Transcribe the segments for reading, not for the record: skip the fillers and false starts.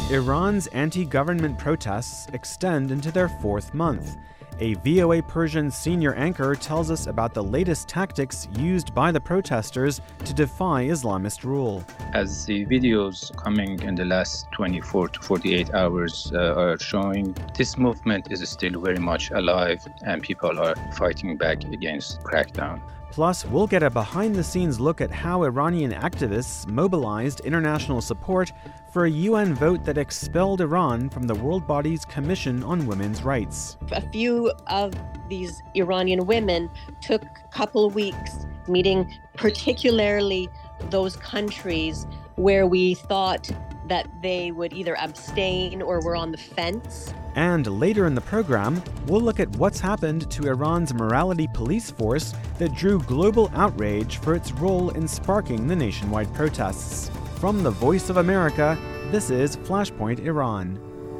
Iran's anti-government protests extend into their fourth month. A VOA Persian senior anchor tells us about the latest tactics used by the protesters to defy Islamist rule. As the videos coming in the last 24 to 48 hours are showing, this movement is still very much alive and people are fighting back against crackdown. Plus, we'll get a behind-the-scenes look at how Iranian activists mobilized international support for a UN vote that expelled Iran from the world body's Commission on Women's Rights. A few of these Iranian women took a couple of weeks meeting particularly those countries where we thought that they would either abstain or were on the fence. And later in the program, we'll look at what's happened to Iran's morality police force that drew global outrage for its role in sparking the nationwide protests. From the Voice of America, this is Flashpoint Iran.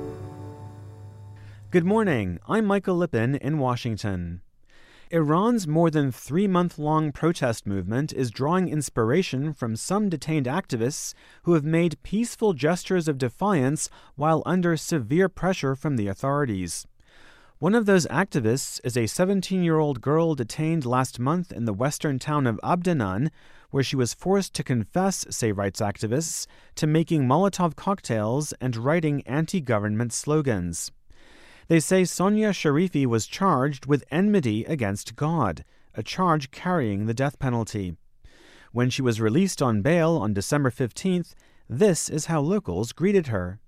Good morning, I'm Michael Lippin in Washington. Iran's more than 3-month-long protest movement is drawing inspiration from some detained activists who have made peaceful gestures of defiance while under severe pressure from the authorities. One of those activists is a 17-year-old girl detained last month in the western town of Abdanan, where she was forced to confess, say rights activists, to making Molotov cocktails and writing anti-government slogans. They say Sonia Sharifi was charged with enmity against God, a charge carrying the death penalty. When she was released on bail on December 15th, this is how locals greeted her.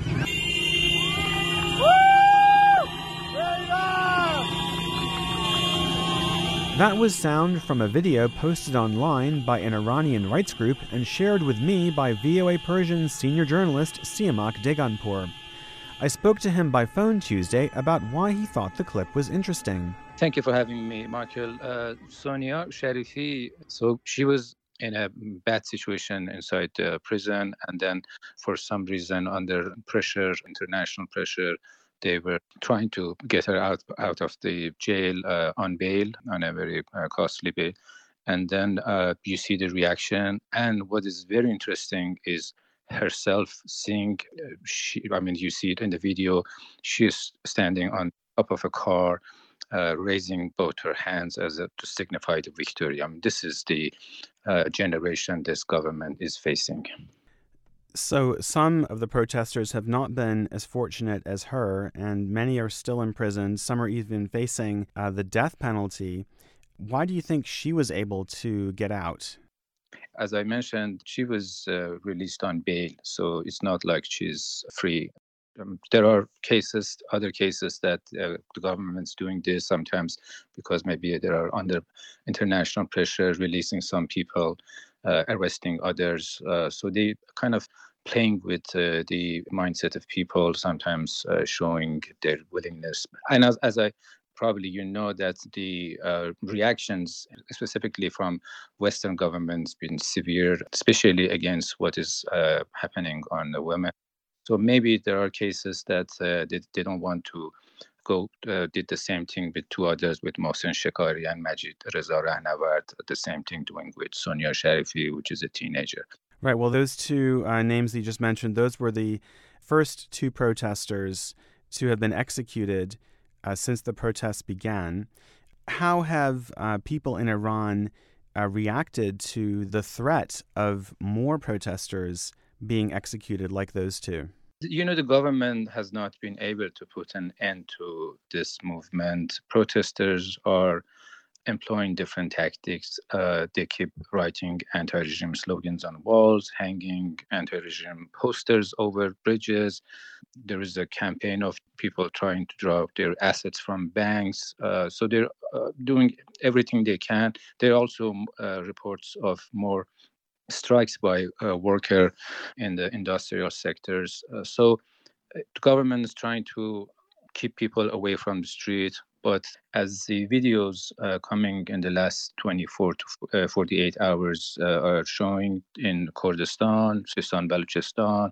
That was sound from a video posted online by an Iranian rights group and shared with me by VOA Persian senior journalist Siamak Deganpour. I spoke to him by phone Tuesday about why he thought the clip was interesting. Thank you for having me, Michael. Sonia Sharifi, so she was in a bad situation inside the prison, and then for some reason under pressure, international pressure, they were trying to get her out of the jail on bail, on a very costly bail. And then you see the reaction. And what is very interesting is herself seeing, you see it in the video, she's standing on top of a car, raising both her hands to signify the victory. This is the generation this government is facing. So some of the protesters have not been as fortunate as her, and many are still imprisoned. Some are even facing the death penalty. Why do you think she was able to get out? As I mentioned, she was released on bail, so it's not like she's free. There are other cases that the government's doing this sometimes because maybe they are under international pressure, releasing some people, arresting others. So they kind of playing with the mindset of people, sometimes showing their willingness. And as I probably you know that the reactions, specifically from Western governments, been severe, especially against what is happening on the women. So maybe there are cases that they don't want to go, did the same thing with two others, with Mohsen Shekari and Majid Reza Rahnavard, the same thing doing with Sonia Sharifi, which is a teenager. Right, well, those two names that you just mentioned, those were the first two protesters to have been executed since the protests began. How have people in Iran reacted to the threat of more protesters being executed like those two? The government has not been able to put an end to this movement. Protesters are employing different tactics. They keep writing anti-regime slogans on walls, hanging anti-regime posters over bridges. There is a campaign of people trying to draw their assets from banks. So they're doing everything they can. There are also reports of more strikes by workers in the industrial sectors. So the government is trying to keep people away from the street. But as the videos coming in the last 24 to 48 hours are showing in Kurdistan, Sistan, Balochistan,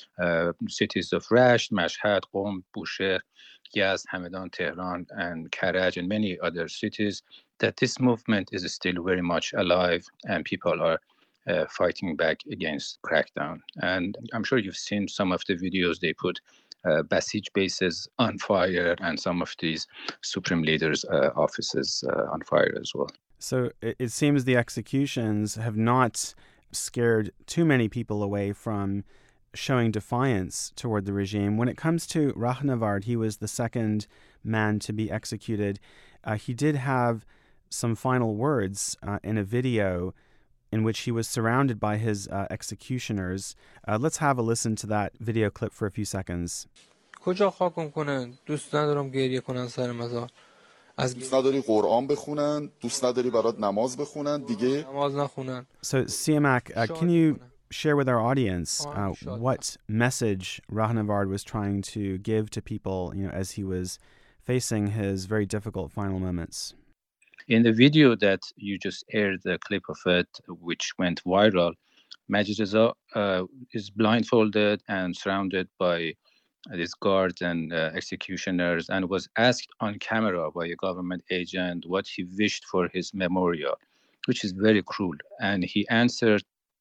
cities of Rasht, Mashhad, Qom, Bushehr, Yazd, Hamadan, Tehran, and Karaj, and many other cities, that this movement is still very much alive and people are fighting back against crackdown. And I'm sure you've seen some of the videos. They put Basij bases on fire and some of these supreme leaders' offices on fire as well. So it seems the executions have not scared too many people away from showing defiance toward the regime. When it comes to Rahnavard, he was the second man to be executed. He did have some final words in a video in which he was surrounded by his executioners. Let's have a listen to that video clip for a few seconds. کجا خاکم کنن؟ دوست ندارم گریه کنن سر مزار. دوست نداری قرآن بخونن، دوست نداری برات نماز بخونن دیگه. نماز نخونن. So Siamak, can you share with our audience what message Rahnavard was trying to give to people, as he was facing his very difficult final moments? In the video that you just aired, the clip of it, which went viral, Majid Reza is blindfolded and surrounded by these guards and executioners, and was asked on camera by a government agent what he wished for his memorial, which is very cruel. And he answered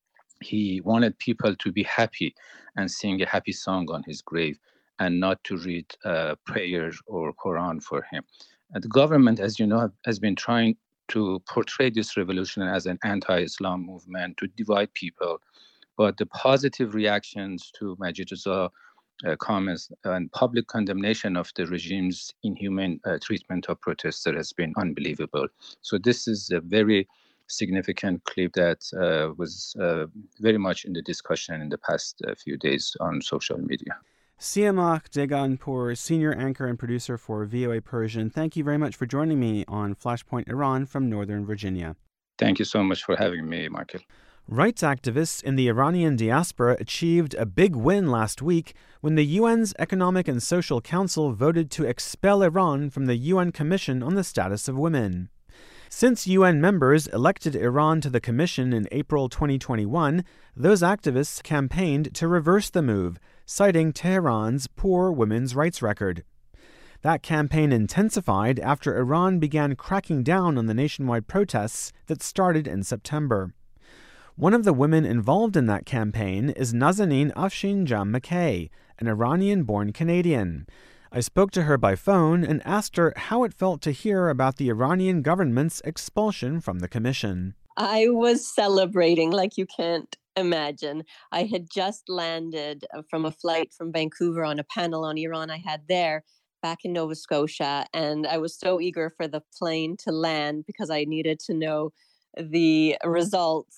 he wanted people to be happy and sing a happy song on his grave and not to read prayers or Quran for him. And the government, as you know, has been trying to portray this revolution as an anti-Islam movement to divide people. But the positive reactions to Majid Reza comments and public condemnation of the regime's inhumane treatment of protesters has been unbelievable. So this is a very significant clip that was very much in the discussion in the past few days on social media. Siamak Deganpour, senior anchor and producer for VOA Persian, thank you very much for joining me on Flashpoint Iran from Northern Virginia. Thank you so much for having me, Michael. Rights activists in the Iranian diaspora achieved a big win last week when the UN's Economic and Social Council voted to expel Iran from the UN Commission on the Status of Women. Since UN members elected Iran to the commission in April 2021, those activists campaigned to reverse the move, citing Tehran's poor women's rights record. That campaign intensified after Iran began cracking down on the nationwide protests that started in September. One of the women involved in that campaign is Nazanin Afshinjam McKay, an Iranian-born Canadian. I spoke to her by phone and asked her how it felt to hear about the Iranian government's expulsion from the commission. I was celebrating like you can't imagine. I had just landed from a flight from Vancouver on a panel on Iran I had there back in Nova Scotia, and I was so eager for the plane to land because I needed to know the results.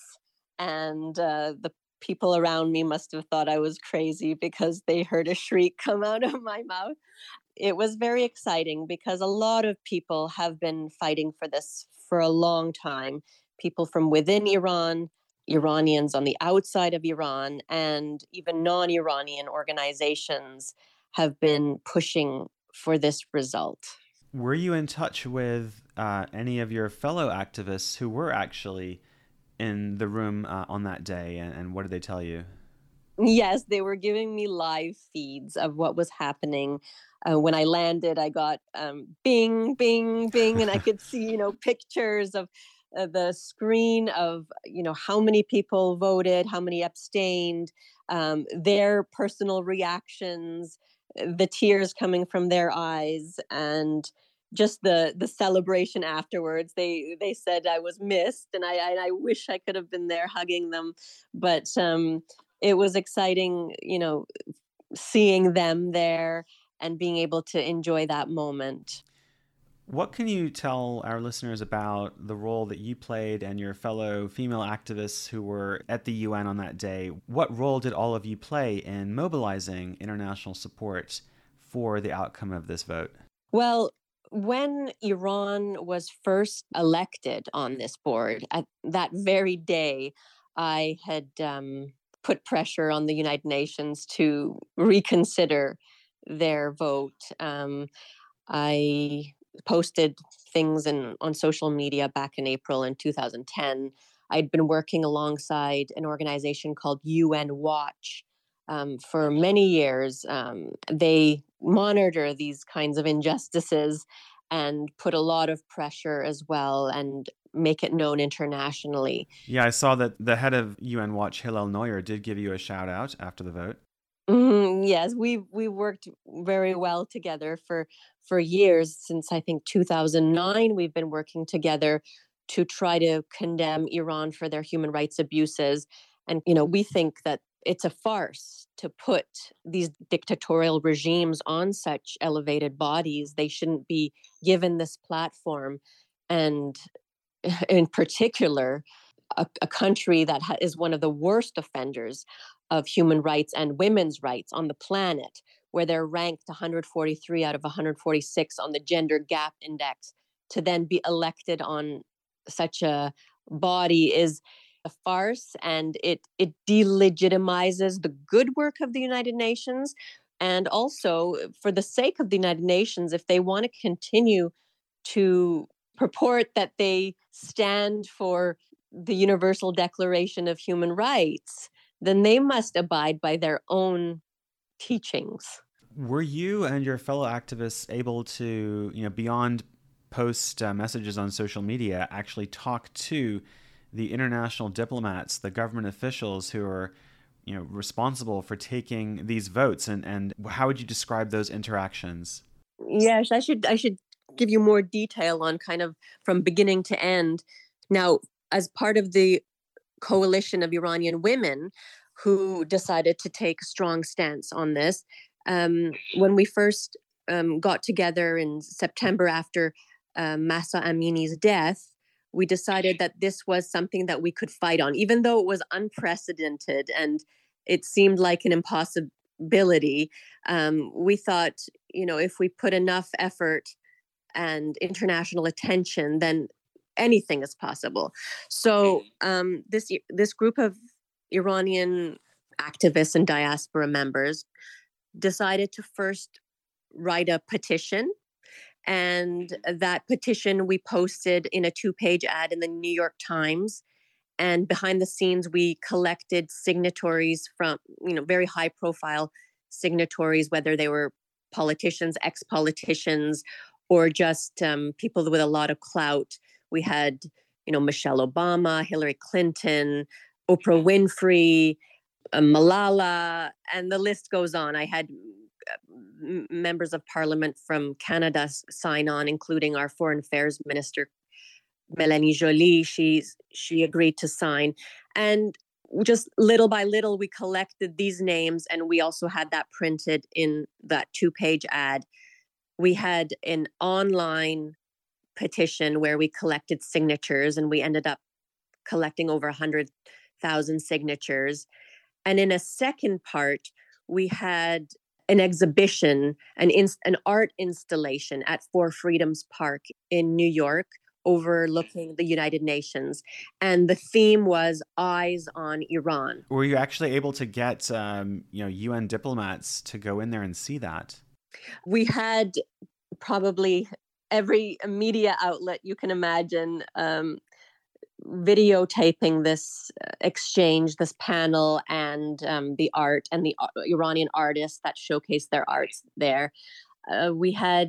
And the people around me must have thought I was crazy because they heard a shriek come out of my mouth. It was very exciting because a lot of people have been fighting for this for a long time. People from within Iran, Iranians on the outside of Iran, and even non-Iranian organizations have been pushing for this result. Were you in touch with any of your fellow activists who were actually in the room on that day, and what did they tell you? Yes, they were giving me live feeds of what was happening. When I landed, I got bing, bing, bing, and I could see, pictures of the screen of, how many people voted, how many abstained, their personal reactions, the tears coming from their eyes, and just the celebration afterwards. They said I was missed, and I wish I could have been there hugging them. But it was exciting, seeing them there and being able to enjoy that moment. What can you tell our listeners about the role that you played and your fellow female activists who were at the UN on that day? What role did all of you play in mobilizing international support for the outcome of this vote? Well, when Iran was first elected on this board, at that very day, I had put pressure on the United Nations to reconsider their vote. I posted things on social media back in April in 2010. I'd been working alongside an organization called UN Watch for many years. They monitor these kinds of injustices and put a lot of pressure as well, and make it known internationally. Yeah, I saw that the head of UN Watch, Hillel Neuer, did give you a shout out after the vote. Yes, we worked very well together for years. Since I think 2009, we've been working together to try to condemn Iran for their human rights abuses. And we think that it's a farce to put these dictatorial regimes on such elevated bodies. They shouldn't be given this platform. And in particular, a country that is one of the worst offenders of human rights and women's rights on the planet, where they're ranked 143 out of 146 on the Gender Gap Index, to then be elected on such a body is a farce, and it delegitimizes the good work of the United Nations. And also, for the sake of the United Nations, if they want to continue to purport that they stand for the Universal Declaration of Human Rights, then they must abide by their own teachings. Were you and your fellow activists able to, beyond post messages on social media, actually talk to the international diplomats, the government officials who are, responsible for taking these votes? And how would you describe those interactions? Yes, I should give you more detail on kind of from beginning to end. Now, as part of the coalition of Iranian women who decided to take a strong stance on this, when we first got together in September after Mahsa Amini's death, we decided that this was something that we could fight on, even though it was unprecedented and it seemed like an impossibility. We thought, if we put enough effort and international attention, then anything is possible. So this group of Iranian activists and diaspora members decided to first write a petition. And that petition we posted in a 2-page ad in the New York Times. And behind the scenes, we collected signatories from, very high profile signatories, whether they were politicians, ex-politicians, or just people with a lot of clout. We had, Michelle Obama, Hillary Clinton, Oprah Winfrey, Malala, and the list goes on. I had members of parliament from Canada sign on, including our foreign affairs minister, Mélanie Joly. She agreed to sign. And just little by little, we collected these names, and we also had that printed in that 2-page ad. We had an online petition where we collected signatures, and we ended up collecting over 100,000 signatures. And in a second part, we had an exhibition, an art installation at Four Freedoms Park in New York, overlooking the United Nations. And the theme was Eyes on Iran. Were you actually able to get, UN diplomats to go in there and see that? We had probably every media outlet you can imagine videotaping this exchange, this panel, and the art and the Iranian artists that showcased their arts there. We had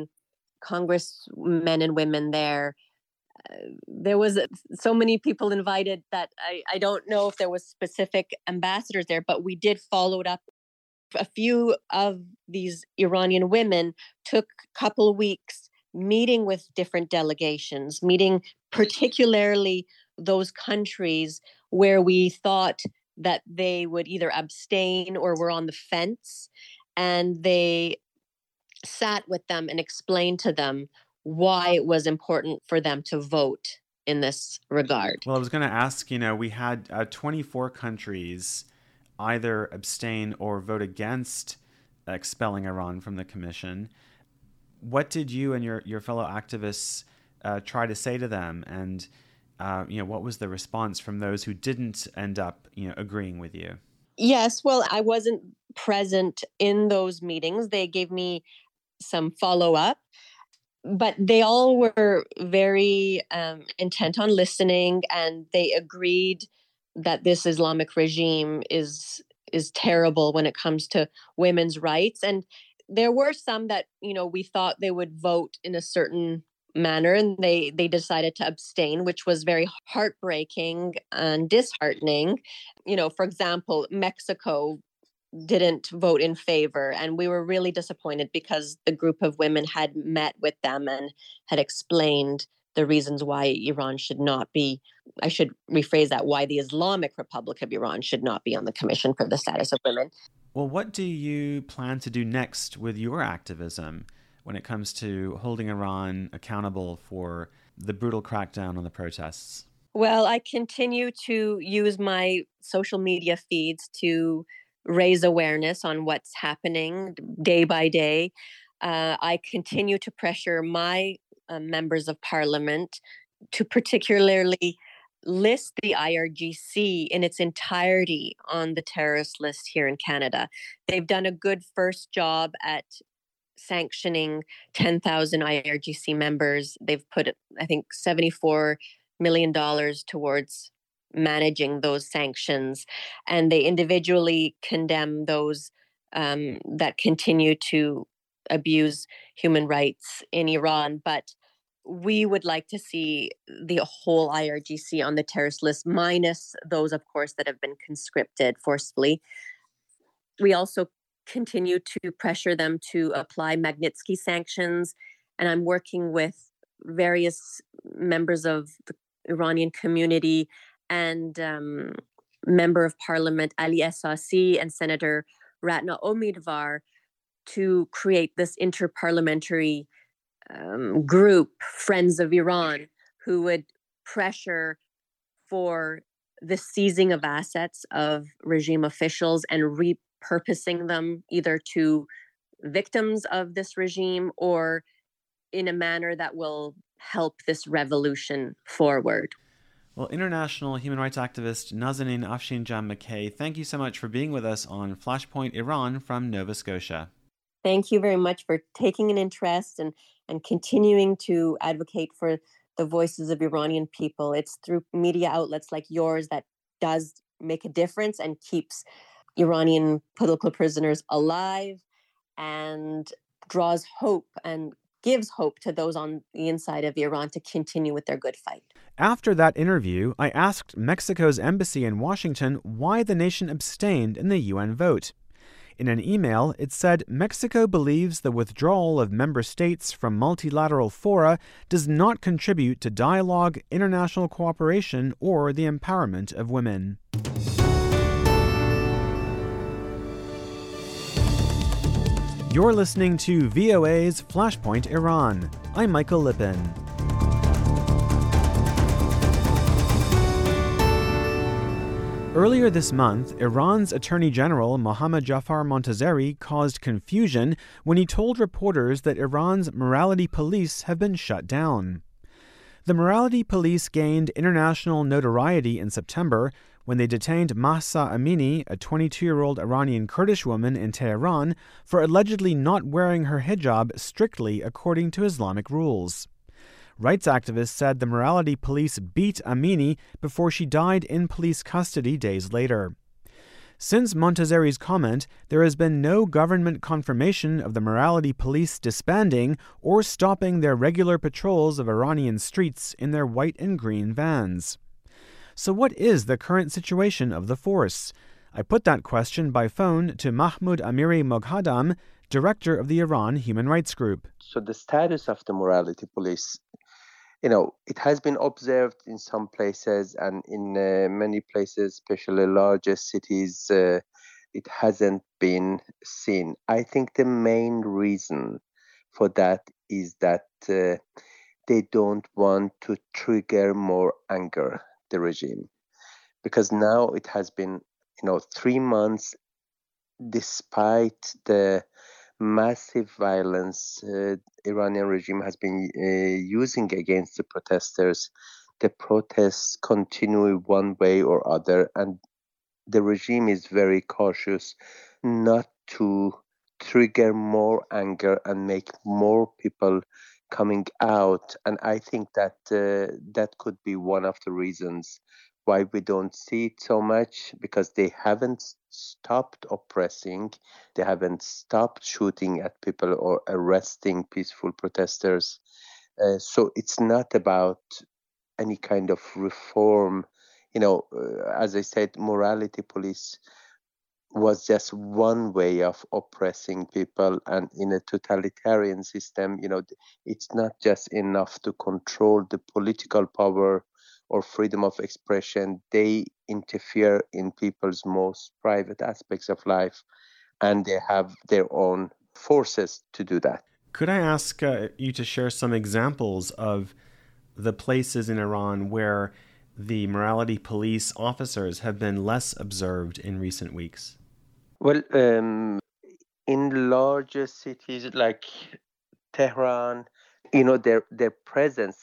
congressmen and women there. There was so many people invited that I don't know if there was specific ambassadors there, but we did follow it up. A few of these Iranian women took a couple of weeks meeting with different delegations, meeting particularly those countries where we thought that they would either abstain or were on the fence. And they sat with them and explained to them why it was important for them to vote in this regard. Well, I was going to ask, we had 24 countries either abstain or vote against expelling Iran from the commission. What did you and your fellow activists try to say to them? And, what was the response from those who didn't end up, agreeing with you? Yes, well, I wasn't present in those meetings. They gave me some follow-up, but they all were very intent on listening, and they agreed that this Islamic regime is terrible when it comes to women's rights. And there were some that, we thought they would vote in a certain manner, and they decided to abstain, which was very heartbreaking and disheartening. For example, Mexico didn't vote in favor, and we were really disappointed because the group of women had met with them and had explained the reasons why Iran should not be, I should rephrase that, why the Islamic Republic of Iran should not be on the Commission for the Status of Women. Well, what do you plan to do next with your activism when it comes to holding Iran accountable for the brutal crackdown on the protests? Well, I continue to use my social media feeds to raise awareness on what's happening day by day. I continue to pressure my members of parliament to particularly list the IRGC in its entirety on the terrorist list here in Canada. They've done a good first job at sanctioning 10,000 IRGC members. They've put, I think, $74 million towards managing those sanctions, and they individually condemn those that continue to abuse human rights in Iran. But we would like to see the whole IRGC on the terrorist list, minus those, of course, that have been conscripted forcefully. We also continue to pressure them to apply Magnitsky sanctions, and I'm working with various members of the Iranian community and Member of Parliament Ali Esasi and Senator Ratna Omidvar to create this interparliamentary group, Friends of Iran, who would pressure for the seizing of assets of regime officials and repurposing them either to victims of this regime or in a manner that will help this revolution forward. Well, international human rights activist Nazanin Afshinjam McKay, thank you so much for being with us on Flashpoint Iran from Nova Scotia. Thank you very much for taking an interest and continuing to advocate for the voices of Iranian people. It's through media outlets like yours that does make a difference and keeps Iranian political prisoners alive and draws hope and gives hope to those on the inside of Iran to continue with their good fight. After that interview, I asked Mexico's embassy in Washington why the nation abstained in the UN vote. In an email, it said Mexico believes the withdrawal of member states from multilateral fora does not contribute to dialogue, international cooperation, or the empowerment of women. You're listening to VOA's Flashpoint Iran. I'm Michael Lippin. Earlier this month, Iran's Attorney General Mohammad Jafar Montazeri caused confusion when he told reporters that Iran's morality police have been shut down. The morality police gained international notoriety in September when they detained Mahsa Amini, a 22-year-old Iranian Kurdish woman in Tehran, for allegedly not wearing her hijab strictly according to Islamic rules. Rights activists said the morality police beat Amini before she died in police custody days later. Since Montazeri's comment, there has been no government confirmation of the morality police disbanding or stopping their regular patrols of Iranian streets in their white and green vans. So what is the current situation of the force? I put that question by phone to Mahmoud Amiri Moghadam, director of the Iran Human Rights Group. So the status of the morality police, it has been observed in some places and in many places, especially larger cities, it hasn't been seen. I think the main reason for that is that they don't want to trigger more anger, the regime. Because now it has been, 3 months, despite the massive violence Iranian regime has been using against the protesters. The protests continue one way or other, and the regime is very cautious not to trigger more anger and make more people coming out. And I think that that could be one of the reasons why we don't see it so much, because they haven't stopped oppressing, they haven't stopped shooting at people or arresting peaceful protesters. So it's not about any kind of reform. As I said, morality police was just one way of oppressing people, and in a totalitarian system, it's not just enough to control the political power or freedom of expression. They interfere in people's most private aspects of life, and they have their own forces to do that. Could I ask you to share some examples of the places in Iran where the morality police officers have been less observed in recent weeks? Well, in larger cities like Tehran, their presence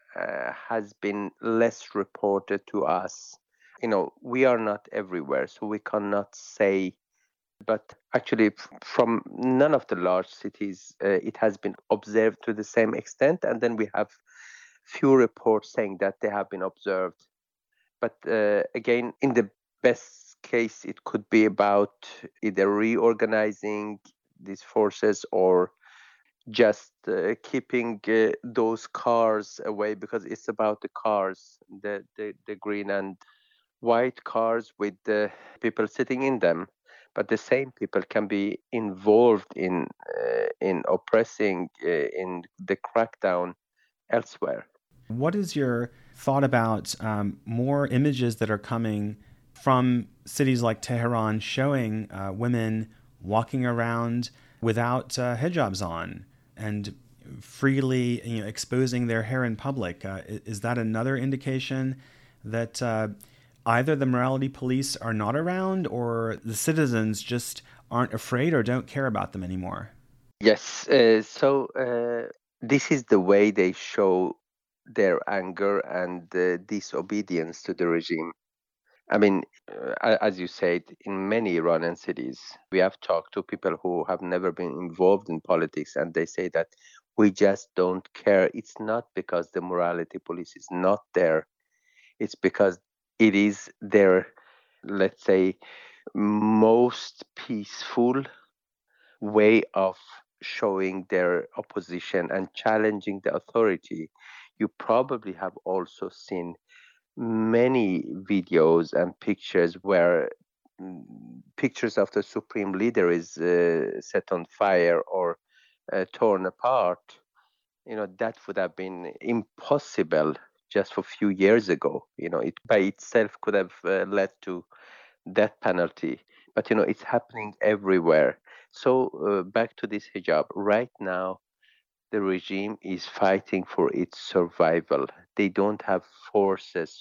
has been less reported to us. We are not everywhere, so we cannot say. But actually, from none of the large cities, it has been observed to the same extent. And then we have few reports saying that they have been observed. But again, in the best case, it could be about either reorganizing these forces or just keeping those cars away, because it's about the cars, the green and white cars with the people sitting in them. But the same people can be involved in oppressing, in the crackdown elsewhere. What is your thought about more images that are coming from cities like Tehran showing women walking around without hijabs on and freely exposing their hair in public? Is that another indication that either the morality police are not around or the citizens just aren't afraid or don't care about them anymore? Yes. So this is the way they show their anger and disobedience to the regime. I mean, as you said, in many Iranian cities, we have talked to people who have never been involved in politics, and they say that we just don't care. It's not because the morality police is not there. It's because it is their, let's say, most peaceful way of showing their opposition and challenging the authority. You probably have also seen many videos and pictures where pictures of the supreme leader is set on fire or torn apart. That would have been impossible just for a few years ago. It by itself could have led to death penalty. But, it's happening everywhere. So back to this hijab. Right now, the regime is fighting for its survival. They don't have forces,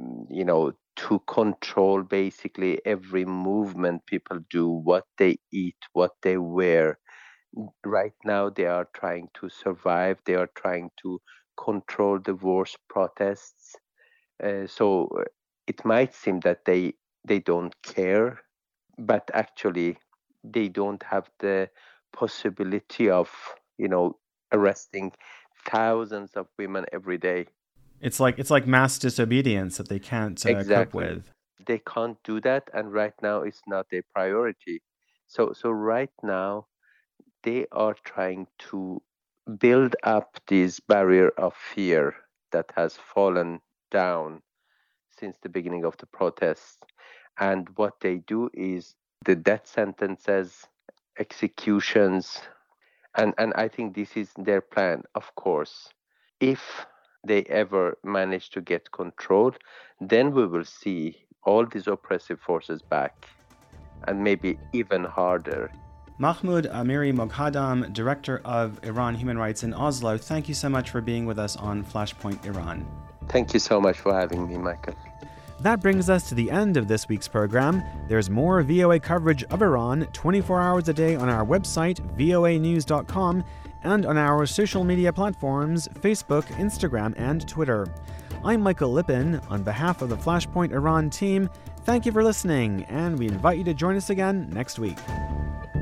to control basically every movement people do, what they eat, what they wear. Right now, they are trying to survive. They are trying to control the worst protests. So it might seem that they don't care, but actually they don't have the possibility of, arresting thousands of women every day. It's like mass disobedience that they can't cope with. They can't do that, and right now it's not a priority. So right now they are trying to build up this barrier of fear that has fallen down since the beginning of the protests. And what they do is the death sentences, executions, and I think this is their plan, of course. If they ever manage to get control, then we will see all these oppressive forces back, and maybe even harder. Mahmoud Amiri Moghadam, Director of Iran Human Rights in Oslo, thank you so much for being with us on Flashpoint Iran. Thank you so much for having me, Michael. That brings us to the end of this week's program. There's more VOA coverage of Iran 24 hours a day on our website, voanews.com, and on our social media platforms, Facebook, Instagram, and Twitter. I'm Michael Lippin. On behalf of the Flashpoint Iran team, thank you for listening, and we invite you to join us again next week.